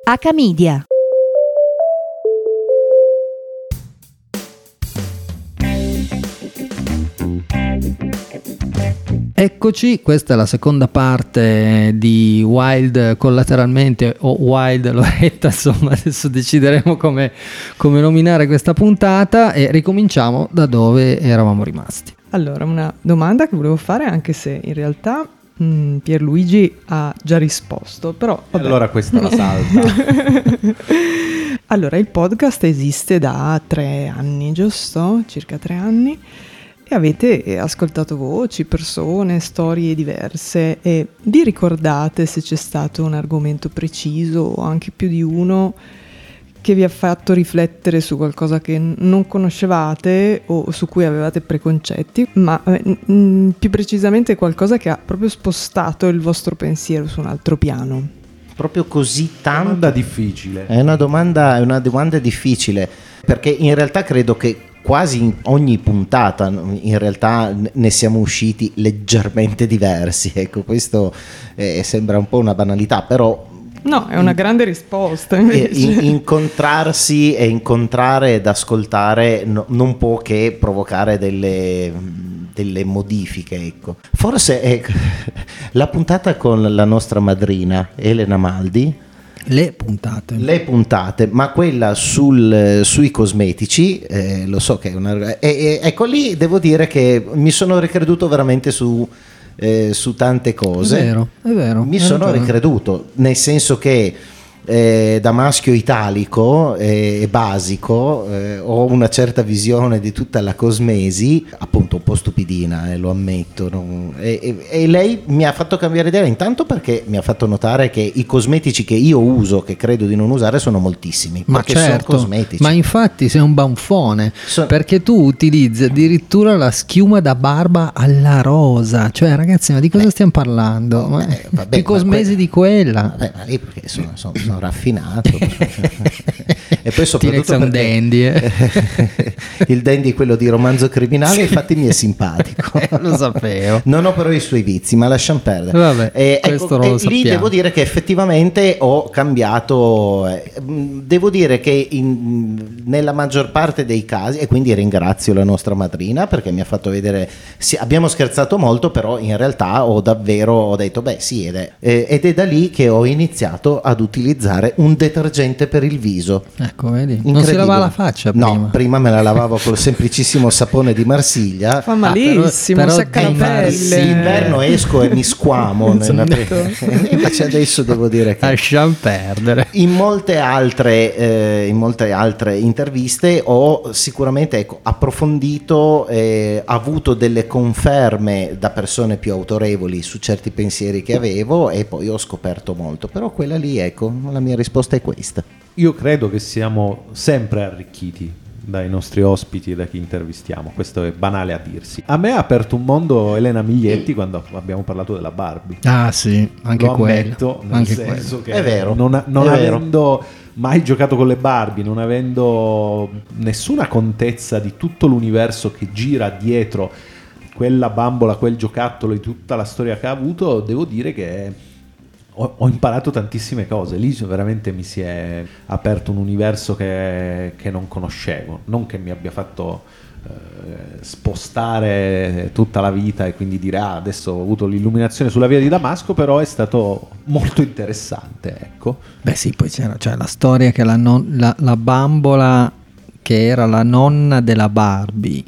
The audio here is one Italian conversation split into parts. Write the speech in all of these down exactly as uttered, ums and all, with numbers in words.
H-Media. Eccoci, questa è la seconda parte di Wild Collateralmente o Wild Loretta, insomma adesso decideremo come, come nominare questa puntata e ricominciamo da dove eravamo rimasti. Allora, una domanda che volevo fare, anche se in realtà mh, Pierluigi ha già risposto, però vabbè. Allora questa la salta. Allora, il podcast esiste da tre anni, giusto? Circa tre anni. E avete ascoltato voci, persone, storie diverse e vi ricordate se c'è stato un argomento preciso o anche più di uno che vi ha fatto riflettere su qualcosa che non conoscevate o su cui avevate preconcetti, ma mh, più precisamente qualcosa che ha proprio spostato il vostro pensiero su un altro piano? Proprio così tanto? Domanda difficile. È una domanda, è una domanda difficile, perché in realtà credo che quasi in ogni puntata in realtà ne siamo usciti leggermente diversi. Ecco, questo eh, sembra un po' una banalità, però no, è una grande risposta invece. In, incontrarsi e incontrare ed ascoltare no, non può che provocare delle, delle modifiche, ecco. Forse è la puntata con la nostra madrina Elena Maldi, Le puntate. Le puntate, ma quella sul, sui cosmetici, eh, lo so che è una... E, e, ecco lì devo dire che mi sono ricreduto veramente su, eh, su tante cose. È vero, è vero. Mi è sono vero. ricreduto, nel senso che eh, da maschio italico e eh, basico eh, ho una certa visione di tutta la cosmesi, appunto un po' stupidina, eh, lo ammetto, non... e, e, e lei mi ha fatto cambiare idea, intanto perché mi ha fatto notare che i cosmetici che io uso, che credo di non usare, sono moltissimi, Ma perché certo, sono cosmetici. ma infatti sei un banfone, Sono- perché tu utilizzi addirittura la schiuma da barba alla rosa, cioè ragazzi, ma di cosa Beh, stiamo parlando? Ma- vabbè, vabbè, che ma cosmesi que- di quella? Vabbè, ma lì perché sono, sono, sono raffinato e poi soprattutto Ti un perché dandy, eh? il dandy è quello di Romanzo Criminale, infatti mi è simpatico. Lo sapevo. Non ho però i suoi vizi, ma lasciamo perdere. Vabbè, Eh, questo ecco, lo e lì sappiamo. devo dire che effettivamente ho cambiato, eh, mh, devo dire che in- nella maggior parte dei casi, e quindi ringrazio la nostra madrina perché mi ha fatto vedere, sì, abbiamo scherzato molto, però in realtà ho davvero ho detto beh sì, ed è, eh, ed è da lì che ho iniziato ad utilizzare un detergente per il viso. Ecco, vedi? Non si Incredibile. lavava la faccia prima. No, prima me la lavavo col semplicissimo sapone di Marsiglia. Fa malissimo, però- secca però la di pelle. D'inverno esco e mi squamo nella Esatto. invece adesso devo dire che Lasciamo perdere. in molte altre eh, in molte altre interviste ho sicuramente ecco, approfondito, eh, avuto delle conferme da persone più autorevoli su certi pensieri che avevo e poi ho scoperto molto, però quella lì, ecco, la mia risposta è questa. Io credo che siamo sempre arricchiti dai nostri ospiti e da chi intervistiamo, questo è banale a dirsi. A me ha aperto un mondo Elena Miglietti quando abbiamo parlato della Barbie. Ah sì, anche Lo quello. ammetto, nel Anche senso quello. che È vero, non, a- non è vero. avendo mai giocato con le Barbie, non avendo nessuna contezza di tutto l'universo che gira dietro quella bambola, quel giocattolo, di tutta la storia che ha avuto, devo dire che ho, ho imparato tantissime cose. Lì veramente mi si è aperto un universo che, che non conoscevo, non che mi abbia fatto eh, spostare tutta la vita e quindi dire ah, adesso ho avuto l'illuminazione sulla via di Damasco, però è stato molto interessante, ecco. Beh sì, poi c'era cioè, la storia che la, non- la- la bambola che era la nonna della Barbie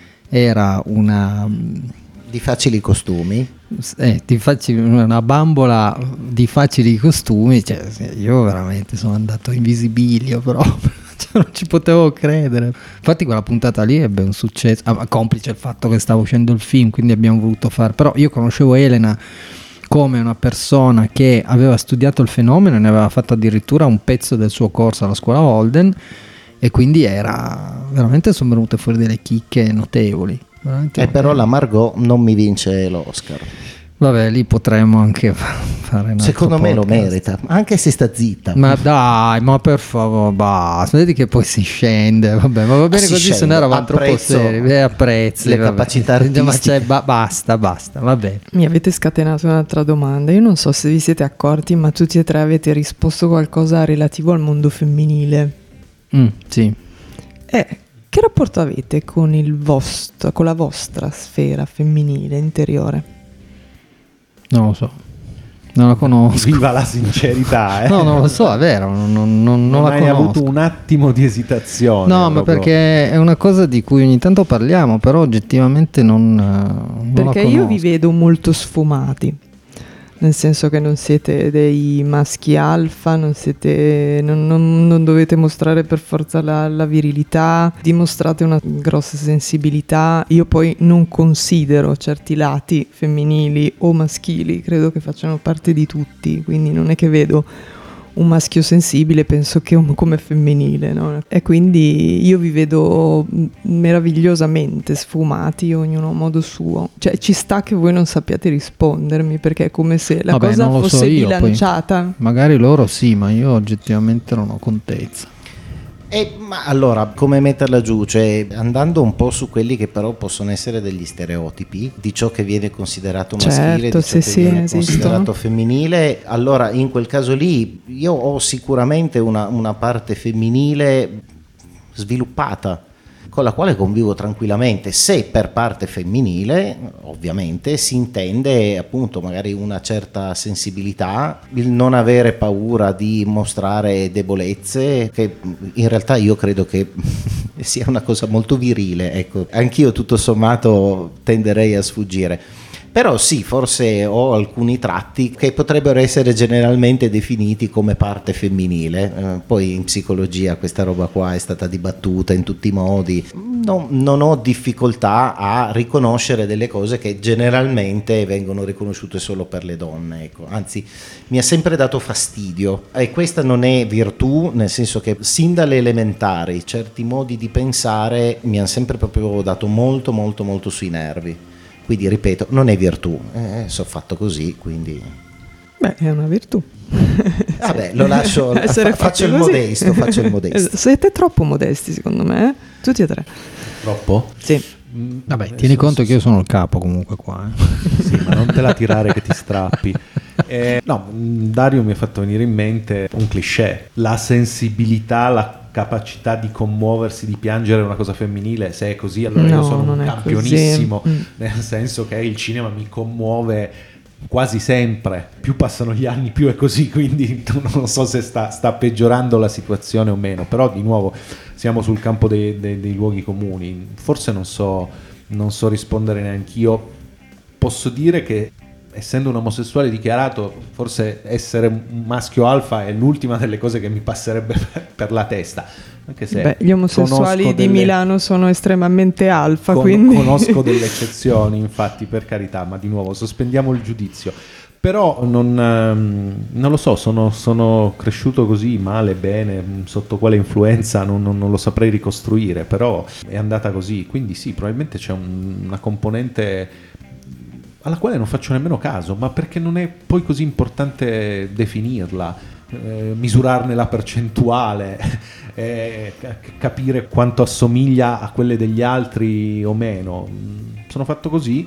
era una... Di facili costumi. Eh, ti faccio una bambola di facili costumi, cioè, io veramente sono andato in visibilio, però cioè, non ci potevo credere. Infatti quella puntata lì ebbe un successo, ah, complice il fatto che stava uscendo il film, quindi abbiamo voluto fare, però io conoscevo Elena come una persona che aveva studiato il fenomeno e ne aveva fatto addirittura un pezzo del suo corso alla scuola Holden, e quindi era veramente, sono venute fuori delle chicche notevoli. E eh, però la Margot non mi vince l'Oscar. Vabbè, lì potremmo anche fare una. Secondo me lo merita, anche se sta zitta. Ma dai, ma per favore, basta. Vedi che poi si scende. Vabbè, ma va bene Si così, se scende, no eravamo troppo apprezzo seri. Beh, apprezzi le vabbè. capacità Ma artistiche. c'è, ba- basta, basta, va bene. Mi avete scatenato un'altra domanda. Io non so se vi siete accorti, ma tutti e tre avete risposto qualcosa relativo al mondo femminile. Mm, sì. Eh, che rapporto avete con il vostro, con la vostra sfera femminile interiore? Non lo so. Non la conosco. Viva la sincerità, eh. No, non lo so, è vero, non, non, non, non Non la hai conosco. avuto un attimo di esitazione. No, ma proprio. perché è una cosa di cui ogni tanto parliamo, però oggettivamente non, non la Perché io vi conosco. vedo molto sfumati, nel senso che non siete dei maschi alfa, non siete, non, non- non dovete mostrare per forza la, la virilità, dimostrate una grossa sensibilità. Io poi non considero certi lati femminili o maschili, credo che facciano parte di tutti, quindi non è che vedo un maschio sensibile, penso che un, come femminile, no? E quindi io vi vedo meravigliosamente sfumati, ognuno a modo suo. Cioè ci sta che voi non sappiate rispondermi, perché è come se la Vabbè, cosa non lo so fosse io, poi. bilanciata. Magari loro sì, ma io oggettivamente non ho contezza. E, ma allora, come metterla giù? Cioè, andando un po' su quelli che però possono essere degli stereotipi di ciò che viene considerato maschile, Certo, di ciò sì, che sì, viene esistono. considerato femminile, allora in quel caso lì io ho sicuramente una, una parte femminile sviluppata, con la quale convivo tranquillamente. Se per parte femminile ovviamente si intende appunto magari una certa sensibilità, il non avere paura di mostrare debolezze, che in realtà io credo che sia una cosa molto virile, ecco. Anch'io tutto sommato tenderei a sfuggire. Però sì, forse ho alcuni tratti che potrebbero essere generalmente definiti come parte femminile. Eh, poi in psicologia questa roba qua è stata dibattuta in tutti i modi. No, non ho difficoltà a riconoscere delle cose che generalmente vengono riconosciute solo per le donne. Ecco. Anzi, mi ha sempre dato fastidio. E questa non è virtù, nel senso che sin dalle elementari certi modi di pensare mi hanno sempre proprio dato molto molto molto sui nervi. Quindi ripeto, non è virtù, eh, sono fatto così, quindi Beh, è una virtù. vabbè, lo lascio, Essere fa- faccio il fatti così. modesto, faccio il modesto. Siete troppo modesti secondo me, eh? Tutti e tre. Troppo? Sì. Mm, Vabbè, adesso tieni conto so- che io sono il capo comunque qua. eh. Sì, ma non te la tirare che ti strappi. Eh, no, mh, Dario mi ha fatto venire in mente un cliché. La sensibilità, la capacità di commuoversi, di piangere è una cosa femminile. Se è così, allora io No, sono non un è campionissimo, così. Mm. nel senso che il cinema mi commuove quasi sempre. Più passano gli anni, più è così, quindi non so se sta, sta peggiorando la situazione o meno. Però di nuovo siamo sul campo dei, dei- dei luoghi comuni. Forse non so, non so rispondere neanch'io. Posso dire che, essendo un omosessuale dichiarato, forse essere un maschio alfa è l'ultima delle cose che mi passerebbe per, per la testa. Anche se Beh, gli omosessuali conosco di delle- Milano sono estremamente alfa, con- quindi conosco delle eccezioni, infatti, per carità, ma di nuovo sospendiamo il giudizio. Però non, ehm, non lo so, sono, sono cresciuto così, male, bene, mh, sotto quale influenza non, non- non lo saprei ricostruire, però è andata così. Quindi sì, probabilmente c'è un- una componente alla quale non faccio nemmeno caso, ma perché non è poi così importante definirla, eh, misurarne la percentuale, eh, ca- capire quanto assomiglia a quelle degli altri o meno. Mm, Sono fatto così,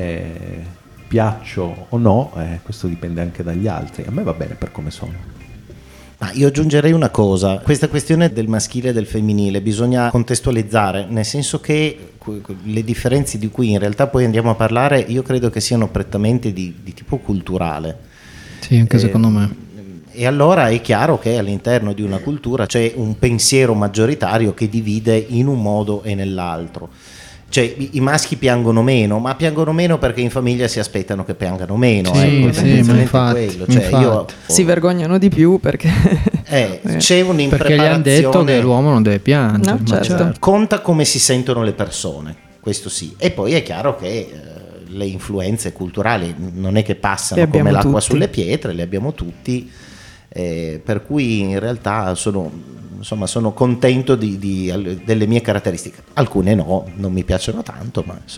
se piaccio o no, eh, questo dipende anche dagli altri. A me va bene per come sono. Ma io aggiungerei una cosa, questa questione del maschile e del femminile bisogna contestualizzare, nel senso che que- que- le differenze di cui in realtà poi andiamo a parlare io credo che siano prettamente di, di tipo culturale. Sì, anche Eh, secondo me. E allora è chiaro che all'interno di una cultura c'è un pensiero maggioritario che divide in un modo e nell'altro. Cioè i, i maschi piangono meno, ma piangono meno perché in famiglia si aspettano che piangano meno. Sì, ecco, sì, tendenzialmente ma infatti, quello. Cioè, infatti. io, si vergognano di più perché eh, Eh. c'è Perché gli un'impreparazione. hanno detto che l'uomo non deve piangere. No, ma certo. Conta come si sentono le persone, questo sì. E poi è chiaro che eh, le influenze culturali non è che passano Le abbiamo come l'acqua tutti. sulle pietre, le abbiamo tutti, eh, per cui in realtà sono, insomma, sono contento di, di- delle mie caratteristiche. Alcune no, non mi piacciono tanto, ma insomma.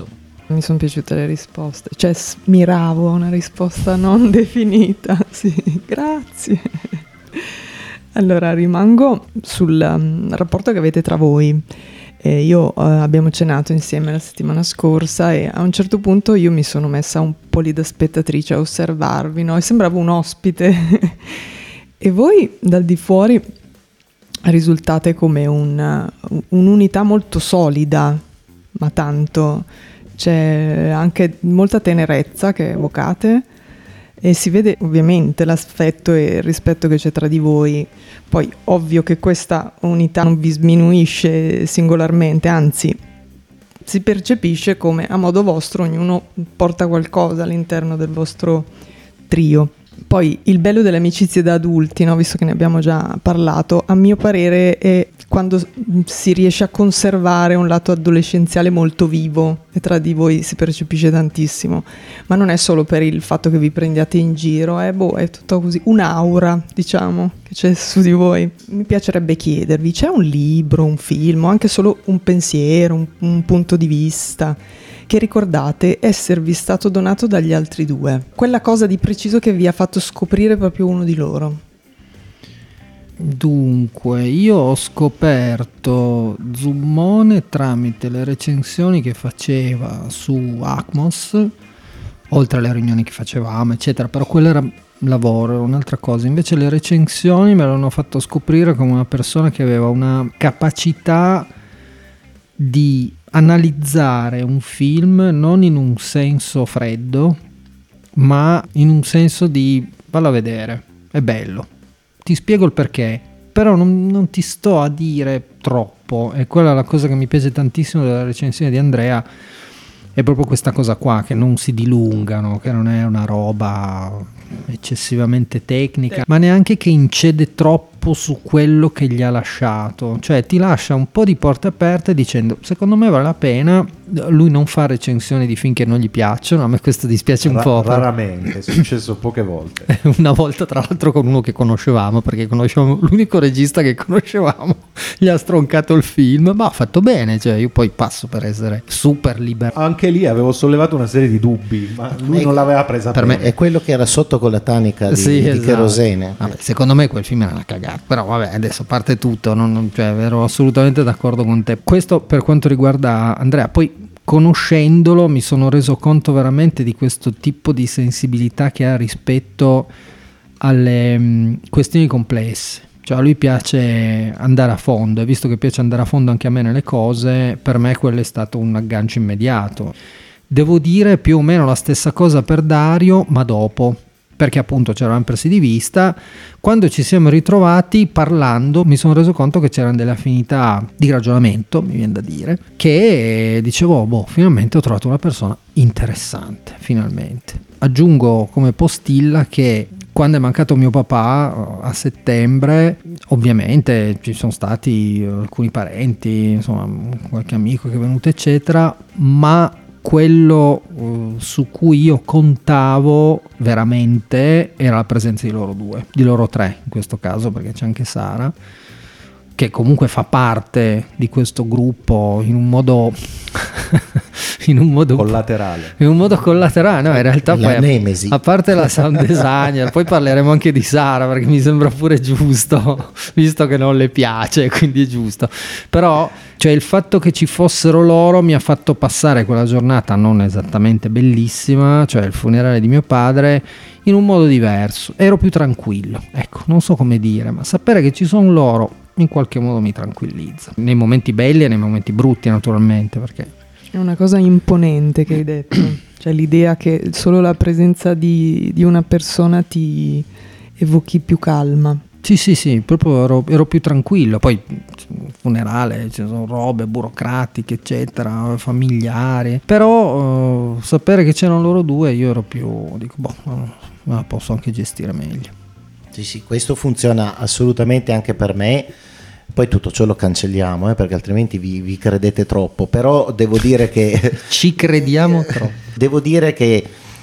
Mi sono piaciute le risposte, cioè miravo a una risposta non definita, sì, grazie. Allora, rimango sul um, rapporto che avete tra voi. Eh, io uh, abbiamo cenato insieme la settimana scorsa e a un certo punto io mi sono messa un po' lì da spettatrice a osservarvi, no? E sembravo un ospite. E voi dal di fuori risultate come un, un'unità molto solida, ma tanto. C'è anche molta tenerezza che evocate e si vede ovviamente l'affetto e il rispetto che c'è tra di voi. Poi ovvio che questa unità non vi sminuisce singolarmente, anzi si percepisce come a modo vostro ognuno porta qualcosa all'interno del vostro trio. Poi il bello delle amicizie da adulti, no? Visto che ne abbiamo già parlato, a mio parere è quando si riesce a conservare un lato adolescenziale molto vivo e tra di voi si percepisce tantissimo, ma non è solo per il fatto che vi prendiate in giro, eh, boh, è tutto così, un'aura, diciamo, che c'è su di voi. Mi piacerebbe chiedervi, c'è un libro, un film o anche solo un pensiero, un, un punto di vista che ricordate esservi stato donato dagli altri due? Quella cosa di preciso che vi ha fatto scoprire proprio uno di loro? Dunque, io ho scoperto Zummone tramite le recensioni che faceva su Acmos, oltre alle riunioni che facevamo, eccetera, però quello era lavoro, era un'altra cosa. Invece le recensioni me l'hanno fatto scoprire come una persona che aveva una capacità di analizzare un film non in un senso freddo, ma in un senso di vallo a vedere, è bello, ti spiego il perché, però non, non ti sto a dire troppo. E quella è la cosa che mi piace tantissimo della recensione di Andrea, è proprio questa cosa qua, che non si dilungano, che non è una roba eccessivamente tecnica, ma neanche che incede troppo su quello che gli ha lasciato, cioè ti lascia un po' di porte aperte dicendo secondo me vale la pena. Lui non fa recensioni di film che non gli piacciono, a me questo dispiace un Ra- po', raramente, è successo poche volte. Una volta tra l'altro con uno che conoscevamo, perché conoscevamo l'unico regista che conoscevamo, gli ha stroncato il film, ma ha fatto bene, cioè io poi passo per essere super libero. Anche lì avevo sollevato una serie di dubbi, ma lui E- non l'aveva presa Per bene. me è quello che era sotto con la tanica di, Sì, di esatto. Cherosene. Vabbè, secondo me quel film era una cagata, però vabbè, adesso a parte tutto, non, non- cioè, ero assolutamente d'accordo con te. Questo per quanto riguarda Andrea. Poi conoscendolo mi sono reso conto veramente di questo tipo di sensibilità che ha rispetto alle mh, questioni complesse. Cioè a lui piace andare a fondo, e visto che piace andare a fondo anche a me nelle cose, per me quello è stato un aggancio immediato. Devo dire più o meno la stessa cosa per Dario, ma dopo, perché appunto ci eravamo presi di vista. Quando ci siamo ritrovati parlando mi sono reso conto che c'erano delle affinità di ragionamento, mi viene da dire, che dicevo, boh, finalmente ho trovato una persona interessante, finalmente. Aggiungo come postilla che quando è mancato mio papà a settembre, ovviamente ci sono stati alcuni parenti, insomma qualche amico che è venuto eccetera, ma quello uh, su cui io contavo veramente era la presenza di loro due, di loro tre in questo caso, perché c'è anche Sara che comunque fa parte di questo gruppo in un modo in un modo Collaterale. in un modo collaterale, no, in realtà La poi nemesi. a parte la sound designer, poi parleremo anche di Sara perché mi sembra pure giusto, visto che non le piace, quindi è giusto. Però cioè il fatto che ci fossero loro mi ha fatto passare quella giornata non esattamente bellissima, cioè il funerale di mio padre, in un modo diverso, ero più tranquillo, ecco, non so come dire, ma sapere che ci sono loro in qualche modo mi tranquillizza, nei momenti belli e nei momenti brutti naturalmente, perché È una cosa imponente che hai detto, cioè l'idea che solo la presenza di, di una persona ti evochi più calma. Sì, sì, sì, proprio ero, ero più tranquillo. Poi funerale, ci sono robe burocratiche, eccetera, familiari. Però eh, sapere che c'erano loro due, io ero più, dico, boh, ma la posso anche gestire meglio. Sì, sì, questo funziona assolutamente anche per me. Poi tutto ciò lo cancelliamo, eh, perché altrimenti vi, vi credete troppo. Però devo dire che Ci crediamo troppo. devo dire che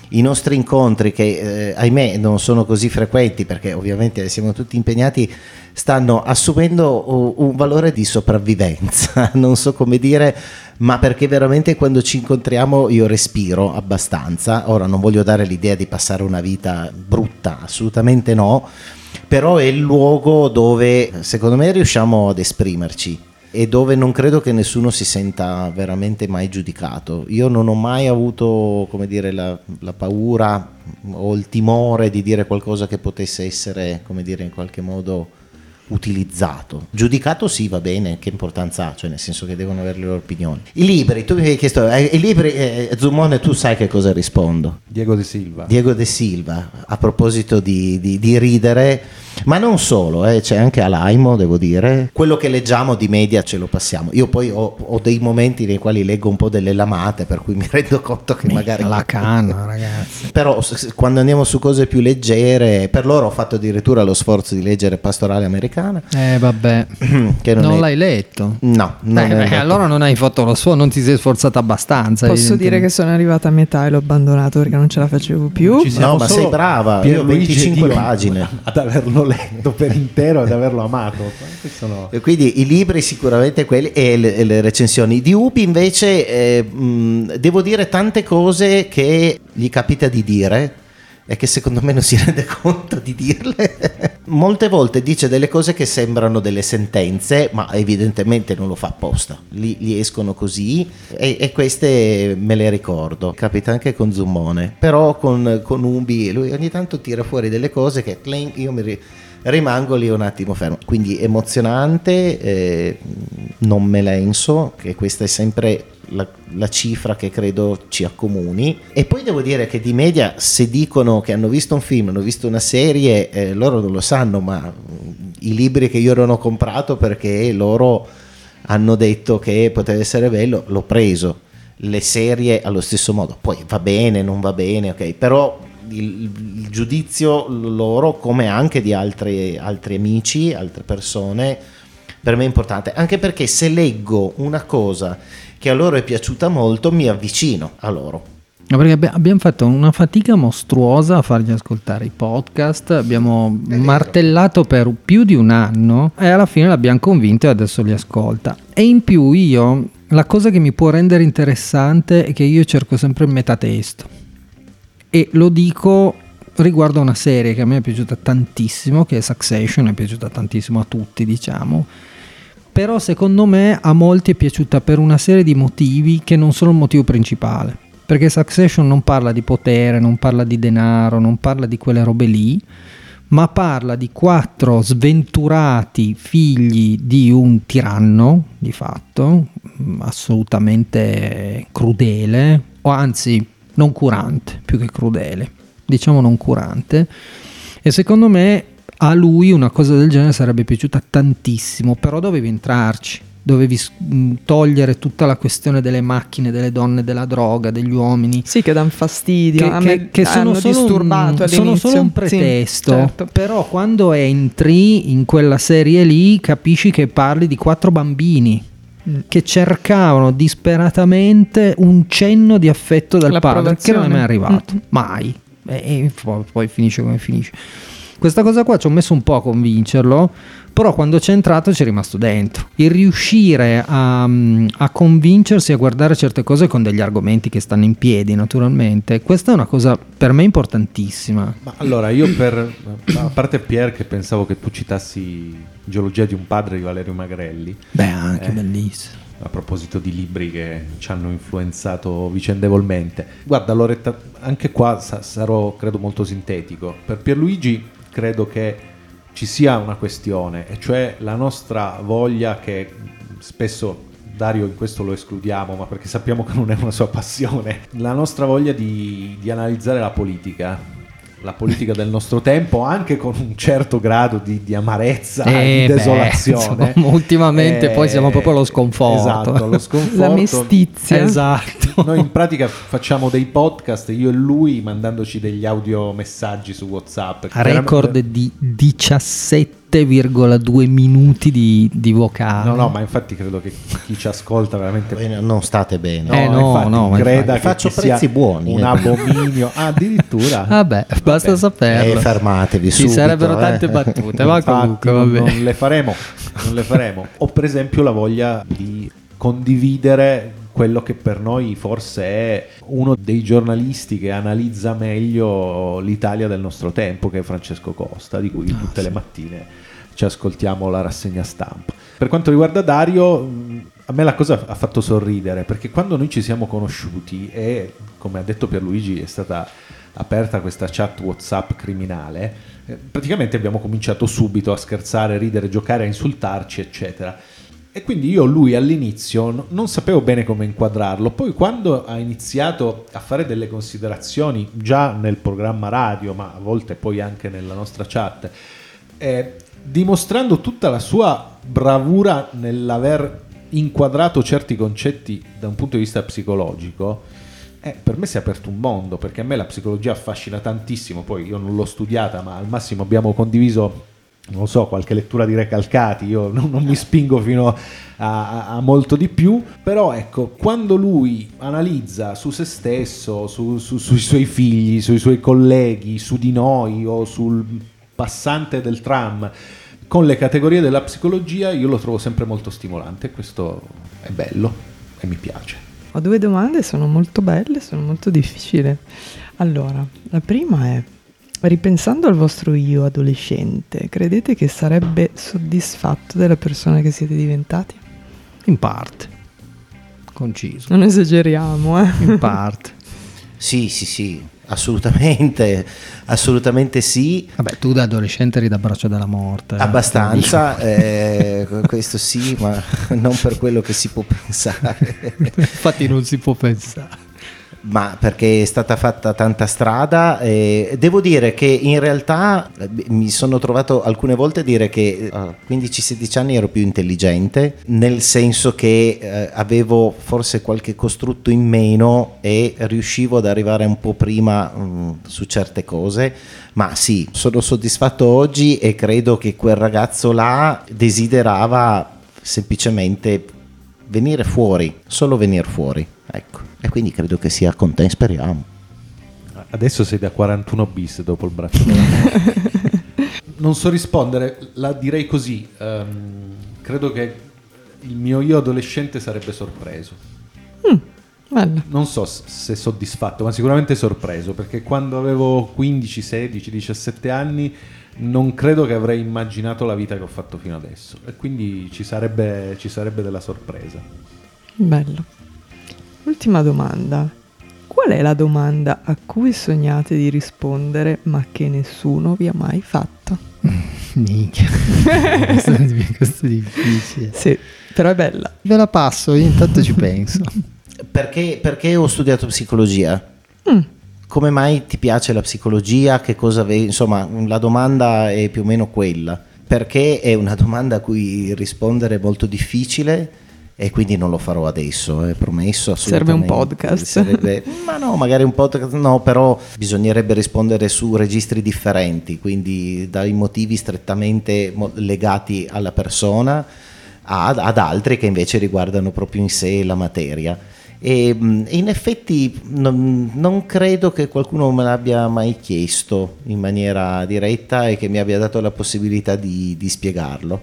i nostri incontri, che eh, ahimè non sono così frequenti perché ovviamente siamo tutti impegnati, stanno assumendo un valore di sopravvivenza, non so come dire, ma perché veramente quando ci incontriamo io respiro abbastanza. Ora non voglio dare l'idea di passare una vita brutta, assolutamente no, però è il luogo dove secondo me riusciamo ad esprimerci e dove non credo che nessuno si senta veramente mai giudicato. Io non ho mai avuto, come dire, la, la paura o il timore di dire qualcosa che potesse essere, come dire, in qualche modo utilizzato. Giudicato sì, va bene, che importanza ha, cioè nel senso che devono avere le loro opinioni. I libri, tu mi hai chiesto, eh, i libri, eh, Zumone, tu sai che cosa rispondo? Diego De Silva. Diego De Silva, a proposito di, di, di ridere, ma non solo, eh, c'è anche Alaimo, devo dire. Quello che leggiamo di media ce lo passiamo. Io poi ho, ho dei momenti nei quali leggo un po' delle lamate, per cui mi rendo conto che magari... La canna, ragazzi. Però quando andiamo su cose più leggere, per loro ho fatto addirittura lo sforzo di leggere Pastorale Americana. Eh vabbè, che non, non è... l'hai letto? No, non eh, è beh, letto. allora non hai fatto lo sforzo, non ti sei sforzato abbastanza. Posso dire che sono arrivata a metà e l'ho abbandonato perché non ce la facevo più. Ci siamo No, ma solo sei brava, io ho Pierluigi venticinque Dio pagine. ad averlo letto per intero, ad averlo amato. Questi sono... E quindi i libri sicuramente quelli e le, e le recensioni. Di Ubi invece eh, mh, devo dire tante cose che gli capita di dire e che secondo me non si rende conto di dirle. Molte volte dice delle cose che sembrano delle sentenze, ma evidentemente non lo fa apposta. Gli, gli escono così e, e queste me le ricordo. Capita anche con Zumone, però con, con Ubi lui ogni tanto tira fuori delle cose che io mi ri- rimango lì un attimo fermo. Quindi emozionante, eh, non me lenso, che questa è sempre la, la cifra che credo ci accomuni. E poi devo dire che di media, se dicono che hanno visto un film, hanno visto una serie, eh, loro non lo sanno, ma i libri che io non ho comprato perché loro hanno detto che poteva essere bello, l'ho preso. Le serie allo stesso modo, poi va bene, non va bene, ok, però il, il giudizio loro, come anche di altri, altri amici, altre persone, per me è importante, anche perché se leggo una cosa che a loro è piaciuta molto mi avvicino a loro. Perché abbiamo fatto una fatica mostruosa a fargli ascoltare i podcast, abbiamo martellato per più di un anno e alla fine l'abbiamo convinto e adesso li ascolta. E in più io, la cosa che mi può rendere interessante è che io cerco sempre il metatesto e lo dico riguardo a una serie che a me è piaciuta tantissimo, che è Succession, è piaciuta tantissimo a tutti, diciamo. Però secondo me a molti è piaciuta per una serie di motivi che non sono il motivo principale, perché Succession non parla di potere, non parla di denaro, non parla di quelle robe lì, ma parla di quattro sventurati figli di un tiranno, di fatto, assolutamente crudele, o anzi non curante, più che crudele, diciamo non curante, e secondo me a lui una cosa del genere sarebbe piaciuta tantissimo, però dovevi entrarci, dovevi togliere tutta la questione delle macchine, delle donne, della droga, degli uomini. Sì, che danno fastidio, che, a che, me che sono, hanno solo disturbato un, sono solo un pretesto, sì, certo. Però quando entri in quella serie lì capisci che parli di quattro bambini mm. che cercavano disperatamente un cenno di affetto dal padre, che non è mai arrivato, mm. mai, e, e poi, poi finisce come finisce. Questa cosa qua ci ho messo un po' a convincerlo, però quando c'è entrato c'è rimasto dentro. Il riuscire a, a convincersi a guardare certe cose con degli argomenti che stanno in piedi, naturalmente, questa è una cosa per me importantissima. Ma allora io per, a parte Pier, che pensavo che tu citassi Geologia di un padre di Valerio Magrelli. Beh, anche eh, bellissimo. A proposito di libri che ci hanno influenzato vicendevolmente. Guarda Loretta, anche qua sa- sarò credo molto sintetico. Per Pierluigi credo che ci sia una questione, e cioè la nostra voglia, che spesso Dario in questo lo escludiamo, ma perché sappiamo che non è una sua passione, la nostra voglia di, di analizzare la politica, la politica del nostro tempo, anche con un certo grado di, di amarezza e eh di desolazione. Beh, ultimamente eh, poi siamo proprio allo sconforto. Esatto, allo sconforto. La mestizia. Esatto. Noi in pratica facciamo dei podcast, io e lui, mandandoci degli audio messaggi su WhatsApp. A record di diciassette sette virgola due minuti di, di vocale. No, no, ma infatti credo che chi ci ascolta veramente Eh, non state bene. no, Eh, no, infatti no, ma creda infatti. che Faccio sia prezzi buoni, un eh. abominio. Ah, addirittura. Vabbè, basta saperlo. Eh, fermatevi Ci subito, sarebbero eh. tante battute, ma Infatti, comunque non, vabbè. non le faremo, non le faremo. Ho per esempio la voglia di condividere quello che per noi forse è uno dei giornalisti che analizza meglio l'Italia del nostro tempo, che è Francesco Costa, di cui tutte le mattine ci ascoltiamo la rassegna stampa. Per quanto riguarda Dario, mh, a me la cosa ha fatto sorridere, perché quando noi ci siamo conosciuti e, come ha detto Pierluigi, è stata aperta questa chat WhatsApp criminale, eh, praticamente abbiamo cominciato subito a scherzare, ridere, giocare, a insultarci, eccetera. E quindi io lui all'inizio no- non sapevo bene come inquadrarlo, poi quando ha iniziato a fare delle considerazioni già nel programma radio, ma a volte poi anche nella nostra chat, eh, dimostrando tutta la sua bravura nell'aver inquadrato certi concetti da un punto di vista psicologico, eh, per me si è aperto un mondo, perché a me la psicologia affascina tantissimo. Poi io non l'ho studiata, ma al massimo abbiamo condiviso, non lo so, qualche lettura di Recalcati. Io non, non mi spingo fino a, a, a molto di più, però ecco, quando lui analizza su se stesso, su, su, sui suoi figli, sui suoi colleghi, su di noi o sul passante del tram, con le categorie della psicologia, io lo trovo sempre molto stimolante. Questo è bello e mi piace. Ho due domande, sono molto belle, sono molto difficili. Allora, la prima è: ripensando al vostro io adolescente, credete che sarebbe soddisfatto della persona che siete diventati? In parte. Conciso. Non esageriamo, eh? In parte. Sì, sì, sì, assolutamente, assolutamente sì. Vabbè, tu da adolescente eri da braccio della morte. eh. Abbastanza, eh, questo sì, ma non per quello che si può pensare. Infatti non si può pensare. Ma perché è stata fatta tanta strada, e devo dire che in realtà eh, mi sono trovato alcune volte a dire che a quindici sedici anni ero più intelligente, nel senso che eh, avevo forse qualche costrutto in meno e riuscivo ad arrivare un po' prima mh, su certe cose. Ma sì, sono soddisfatto oggi e credo che quel ragazzo là desiderava semplicemente venire fuori, solo venire fuori, ecco. E quindi credo che sia con te, speriamo. Adesso sei da quarantuno bis dopo il braccio della morte. Non so rispondere, la direi così. ehm, credo che il mio io adolescente sarebbe sorpreso. Bello. Non so s- se soddisfatto, ma sicuramente sorpreso, perché quando avevo quindici, sedici, diciassette anni non credo che avrei immaginato la vita che ho fatto fino adesso, e quindi ci sarebbe, ci sarebbe della sorpresa. Bello. Ultima domanda. Qual è la domanda a cui sognate di rispondere ma che nessuno vi ha mai fatto? Minchia. questo, è, questo è difficile. Sì, però è bella. Ve la passo, io intanto ci penso. Perché, perché ho studiato psicologia? Mm. Come mai ti piace la psicologia? Che cosa avevi? Insomma, la domanda è più o meno quella. Perché è una domanda a cui rispondere è molto difficile e quindi non lo farò adesso, è promesso. Serve un assolutamente. podcast. Sarebbe, ma no, magari un podcast no, però bisognerebbe rispondere su registri differenti, quindi dai motivi strettamente mo- legati alla persona ad, ad altri che invece riguardano proprio in sé la materia. E mh, in effetti non, non credo che qualcuno me l'abbia mai chiesto in maniera diretta e che mi abbia dato la possibilità di, di spiegarlo.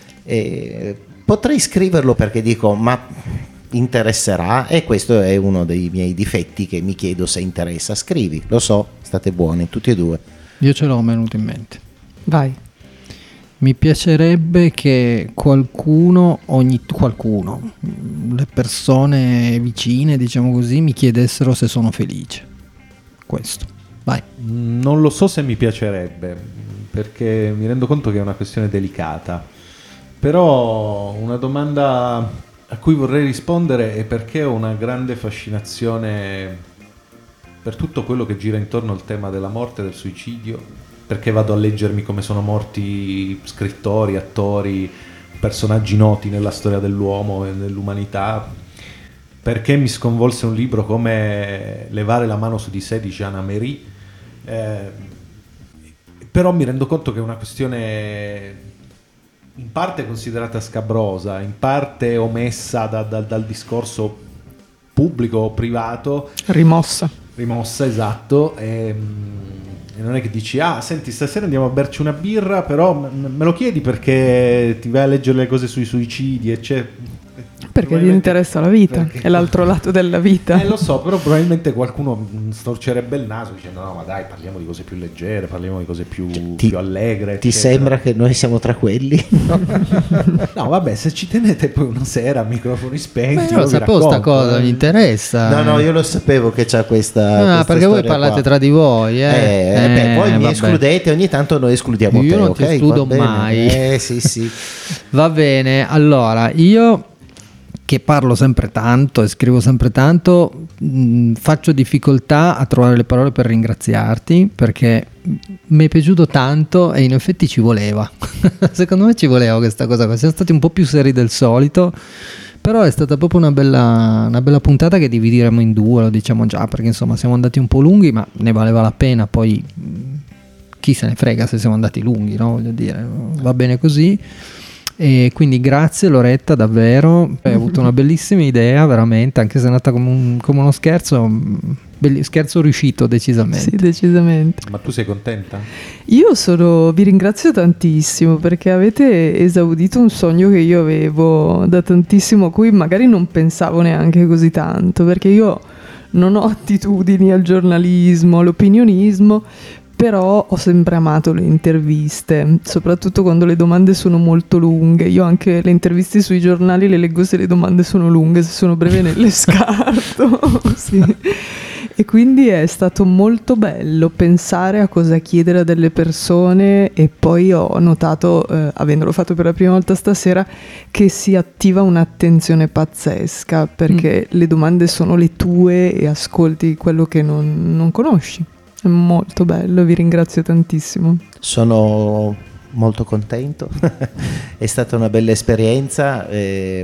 E potrei scriverlo perché dico ma interesserà, e questo è uno dei miei difetti, che mi chiedo se interessa. Scrivi, lo so, state buoni tutti e due. Io ce l'ho venuto in mente. Vai. Mi piacerebbe che qualcuno, ogni qualcuno, le persone vicine, diciamo così, mi chiedessero se sono felice. Questo. Vai. Non lo so se mi piacerebbe, perché mi rendo conto che è una questione delicata, però una domanda a cui vorrei rispondere è perché ho una grande fascinazione per tutto quello che gira intorno al tema della morte e del suicidio, perché vado a leggermi come sono morti scrittori, attori, personaggi noti nella storia dell'uomo e dell'umanità, perché mi sconvolse un libro come Levare la mano su di sé di Jean Améry, eh, Però mi rendo conto che è una questione in parte considerata scabrosa, in parte omessa da, da, dal discorso pubblico o privato, Rimossa. rimossa, esatto, e, e non è che dici ah senti stasera andiamo a berci una birra, però m- me lo chiedi perché ti vai a leggere le cose sui suicidi eccetera. Perché ti interessa la vita, perché... è l'altro lato della vita. Eh, lo so, però probabilmente qualcuno storcerebbe il naso dicendo no ma dai, parliamo di cose più leggere, parliamo di cose più, ti, più allegre. Ti eccetera. sembra che noi siamo tra quelli? No vabbè, se ci tenete poi una sera a microfoni spenti. Ma io lo sapevo sta cosa, eh. mi interessa. No, no, io lo sapevo che c'ha questa. Ah, questa perché voi storia parlate qua. tra di voi, eh? Eh, eh, beh, voi mi vabbè. escludete, ogni tanto noi escludiamo Io te, non ti ok? escludo Va bene. mai. Eh, sì, sì. Va bene, allora io che parlo sempre tanto e scrivo sempre tanto, mh, faccio difficoltà a trovare le parole per ringraziarti perché mi è piaciuto tanto e in effetti ci voleva. Secondo me ci voleva questa cosa qua. Siamo stati un po' più seri del solito, però è stata proprio una bella, una bella puntata che divideremo in due, lo diciamo già, perché insomma siamo andati un po' lunghi, ma ne valeva la pena. Poi chi se ne frega se siamo andati lunghi, no? Voglio dire, va bene così. E quindi grazie Loretta, davvero, hai avuto una bellissima idea, veramente, anche se è nata come, un, come uno scherzo, belli, scherzo riuscito decisamente. Sì, decisamente. Ma tu sei contenta? Io sono, vi ringrazio tantissimo perché avete esaudito un sogno che io avevo da tantissimo, a cui magari non pensavo neanche così tanto, perché io non ho attitudini al giornalismo, all'opinionismo, però ho sempre amato le interviste, soprattutto quando le domande sono molto lunghe. Io anche le interviste sui giornali le leggo se le domande sono lunghe, se sono breve ne le scarto. Sì. E quindi è stato molto bello pensare a cosa chiedere a delle persone, e poi ho notato, eh, avendolo fatto per la prima volta stasera, che si attiva un'attenzione pazzesca, perché mm. le domande sono le tue e ascolti quello che non, non conosci. È molto bello, vi ringrazio tantissimo. Sono molto contento, è stata una bella esperienza e,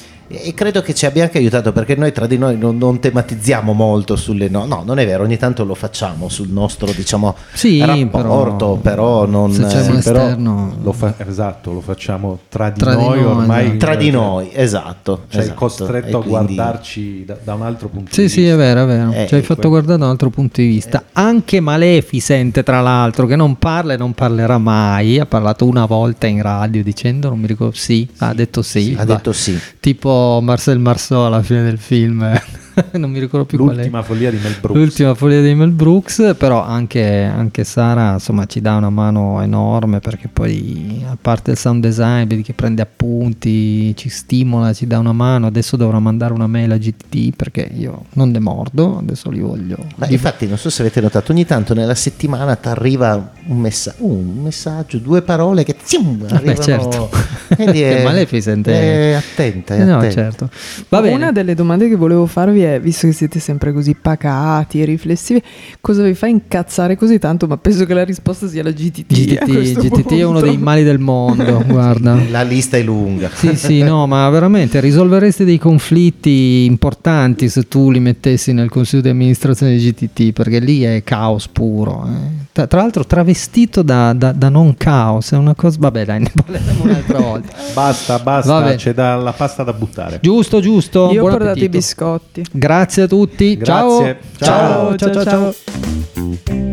e credo che ci abbia anche aiutato, perché noi tra di noi non, non tematizziamo molto sulle no, no, non è vero, ogni tanto lo facciamo sul nostro, diciamo, sì, rapporto, però, però non se c'è sì, un però, esterno lo fa, esatto, lo facciamo tra di tra noi di noi, ormai. esatto. tra di noi, esatto, Cioè esatto. costretto E a quindi... guardarci da, da un altro punto sì, di sì, vista. è vero, è vero. Eh, ci hai fatto que- guardare da un altro punto di vista. Eh. Anche Maleficent, tra l'altro, che non parla e non parlerà mai, ha parlato una volta in radio dicendo, non mi ricordo, sì, ha detto sì. ha va. detto sì. Tipo Marcel Marceau alla fine del film. Non mi ricordo più L'ultima qual è. follia di Mel Brooks. L'ultima follia di Mel Brooks, però anche, anche Sara insomma ci dà una mano enorme, perché poi a parte il sound design, vedi che prende appunti, ci stimola, ci dà una mano. Adesso dovrà mandare una mail a G T T perché io non demordo, adesso li voglio. Ma infatti non so se avete notato, ogni tanto nella settimana ti arriva un, messa- uh, un messaggio, due parole che zium, arrivano. Beh, certo. Quindi è, Maleficent è attenta, è no, attenta. certo. Va bene. Una delle domande che volevo farvi è, visto che siete sempre così pacati e riflessivi, cosa vi fa incazzare così tanto? Ma penso che la risposta sia la G T T. G a T T, questo G T T è uno punto. dei mali del mondo, guarda. La lista è lunga. Sì, sì, no, ma veramente risolveresti dei conflitti importanti se tu li mettessi nel consiglio di amministrazione di G T T, perché lì è caos puro. Eh. Tra, tra l'altro travestito da, da, da non caos, è una cosa... Vabbè dai, ne parleremo un'altra volta. Basta, basta, Vabbè. c'è da, la pasta da buttare. Giusto, giusto. Io ho buon portato i appetito. biscotti. Grazie a tutti. Grazie. Ciao. Ciao, ciao, ciao. ciao.